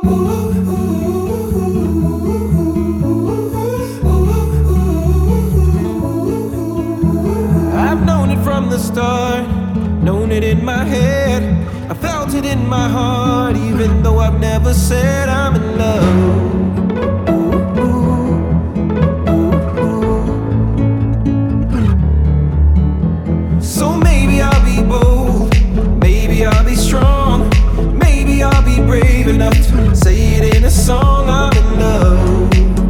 I've known it from the start, known it in my head. I felt it in my heart, even though I've never said I'm in love. So maybe I'll be bold, maybe I'll be strong, maybe I'll be brave enough to say it in a song. I'm in love.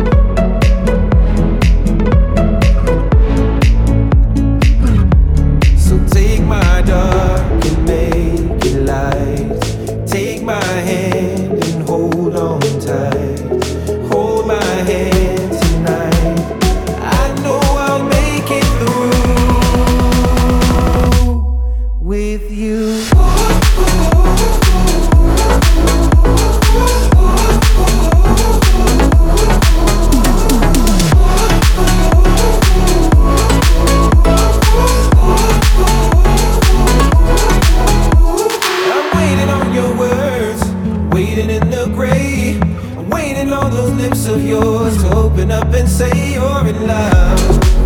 So take my dark and make it light. Take my hand and hold on tight. Hold my hand tonight. I know I'll make it through with you. Waiting in the gray, I'm waiting on those lips of yours to open up and say you're in love.